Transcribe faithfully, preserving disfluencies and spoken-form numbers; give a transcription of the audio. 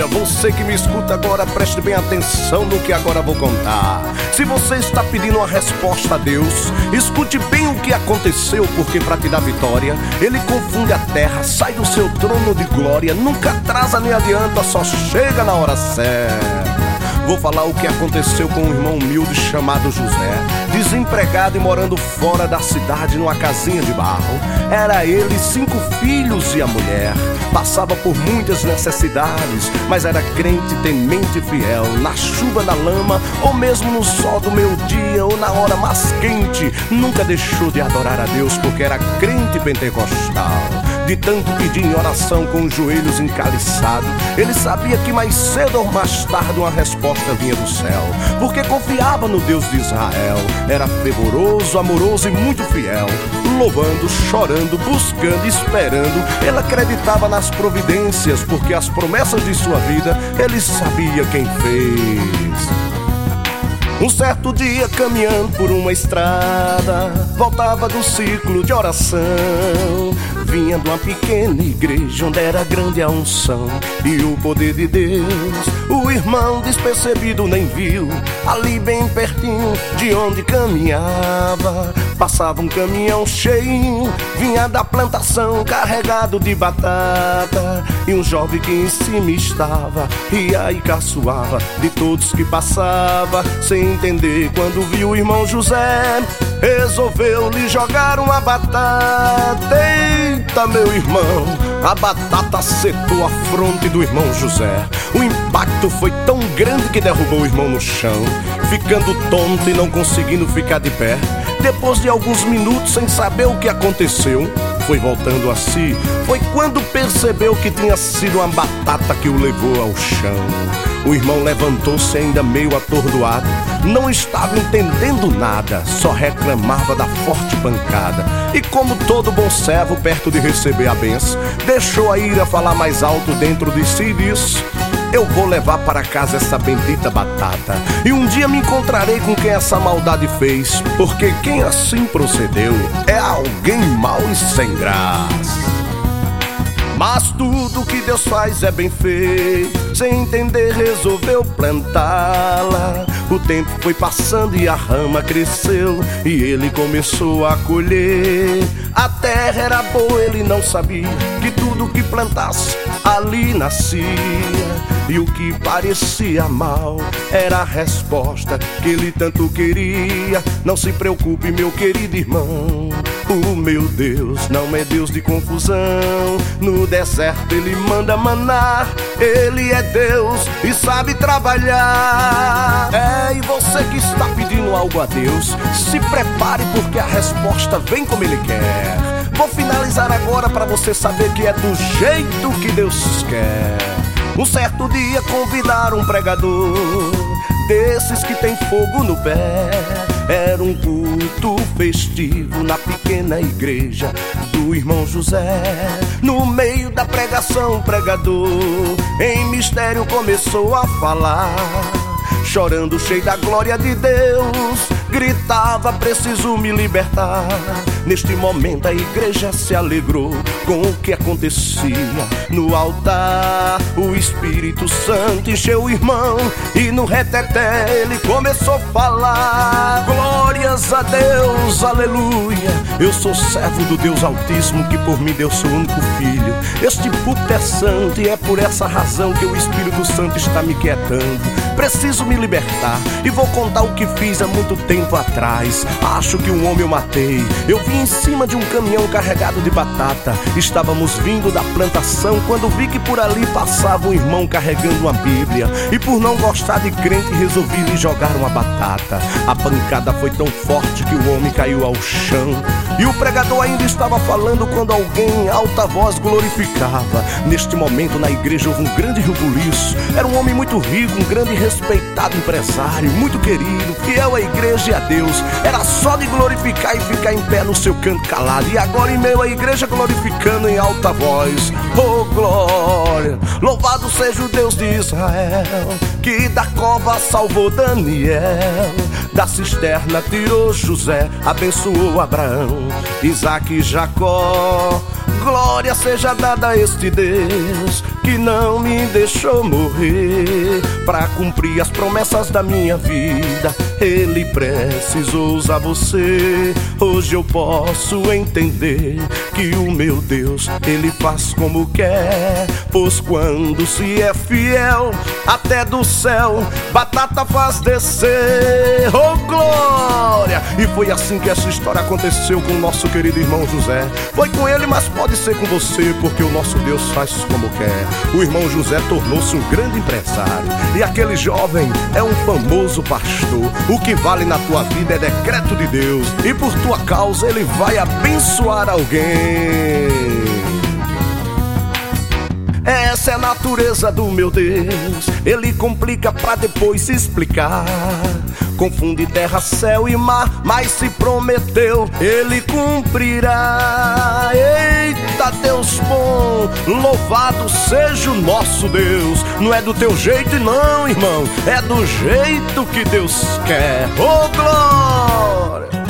aleluia. Você que me escuta agora, preste bem atenção no que agora vou contar. Se você está pedindo uma resposta a Deus, escute bem o que aconteceu, porque para te dar vitória, Ele confunde a terra, sai do seu trono de glória, nunca atrasa nem adianta, só chega na hora certa. Vou falar o que aconteceu com um irmão humilde chamado José, desempregado e morando fora da cidade numa casinha de barro. Era ele, cinco filhos e a mulher. Passava por muitas necessidades, mas era crente, temente e fiel. Na chuva, na lama, ou mesmo no sol do meio-dia, ou na hora mais quente, nunca deixou de adorar a Deus, porque era crente pentecostal. De tanto pedir em oração com os joelhos encaliçados, ele sabia que mais cedo ou mais tarde uma resposta vinha do céu, porque confiava no Deus de Israel. Era fervoroso, amoroso e muito fiel, louvando, chorando, buscando, esperando. Ele acreditava nas providências, porque as promessas de sua vida ele sabia quem fez. Um certo dia, caminhando por uma estrada, voltava do ciclo de oração. Vinha de uma pequena igreja onde era grande a unção e o poder de Deus. O irmão despercebido nem viu, ali bem pertinho de onde caminhava, passava um caminhão cheio, vinha da plantação carregado de batata. E um jovem que em cima estava, ria e caçoava de todos que passava, sem entender. Quando viu o irmão José, resolveu lhe jogar uma batata. Eita, meu irmão, a batata acertou a fronte do irmão José. O impacto foi tão grande que derrubou o irmão no chão, ficando tonto e não conseguindo ficar de pé. Depois de alguns minutos sem saber o que aconteceu, foi voltando a si. Foi quando percebeu que tinha sido uma batata que o levou ao chão. O irmão levantou-se ainda meio atordoado, não estava entendendo nada, só reclamava da forte pancada. E como todo bom servo perto de receber a benção, deixou a ira falar mais alto dentro de si e disse: eu vou levar para casa essa bendita batata, e um dia me encontrarei com quem essa maldade fez, porque quem assim procedeu é alguém mau e sem graça. Mas tudo que Deus faz é bem feito, sem entender resolveu plantá-la. O tempo foi passando e a rama cresceu, e ele começou a colher. A terra era boa, ele não sabia que tudo que plantasse ali nascia. E o que parecia mal era a resposta que ele tanto queria. Não se preocupe, meu querido irmão, o meu Deus não é Deus de confusão. No deserto ele manda maná, ele é Deus e sabe trabalhar. É, e você que está pedindo algo a Deus, se prepare, porque a resposta vem como ele quer. Vou finalizar agora para você saber que é do jeito que Deus quer. Um certo dia convidaram um pregador desses que tem fogo no pé. Era um culto festivo na pequena igreja do irmão José. No meio da pregação, o pregador em mistério começou a falar, chorando, cheio da glória de Deus, gritava: preciso me libertar. Neste momento a igreja se alegrou com o que acontecia no altar. O Espírito Santo encheu o irmão e no reteté ele começou a falar: glórias a Deus, aleluia. Eu sou servo do Deus Altíssimo, que por mim deu seu único filho. Este púlpito é santo e é por essa razão que o Espírito Santo está me quietando. Preciso me libertar e vou contar o que fiz há muito tempo atrás. Acho que um homem eu matei. Eu vim em cima de um caminhão carregado de batata. Estávamos vindo da plantação quando vi que por ali passava um irmão carregando uma Bíblia. E por não gostar de crente resolvi lhe jogar uma batata. A pancada foi tão forte que o homem caiu ao chão. E o pregador ainda estava falando quando alguém em alta voz glorificava. Neste momento na igreja houve um grande rebuliço. Era um homem muito rico, um grande respeitado empresário, muito querido, fiel à igreja e a Deus. Era só de glorificar e ficar em pé no seu canto calado. E agora em meio à igreja glorificando em alta voz: oh glória, louvado seja o Deus de Israel, que da cova salvou Daniel, da cisterna tirou José, abençoou Abraão, Isaque e Jacó. glória seja dada a este Deus que não me deixou morrer pra cumprir as promessas da minha vida. Ele precisou usar você. Hoje eu posso entender que o meu Deus, Ele faz como quer, pois quando se é fiel, até do céu batata faz descer. Oh glória! E foi assim que essa história aconteceu com o nosso querido irmão José. Foi com ele, mas pode ser com você, porque o nosso Deus faz como quer. O irmão José tornou-se um grande empresário, e aquele jovem é um famoso pastor. O que vale na tua vida é decreto de Deus, e por tua causa Ele vai abençoar alguém. Essa é a natureza do meu Deus. Ele complica pra depois se explicar. Confunde terra, céu e mar, mas se prometeu, Ele cumprirá. Eita Deus bom, louvado seja o nosso Deus. Não é do teu jeito não, irmão, é do jeito que Deus quer. Oh glória!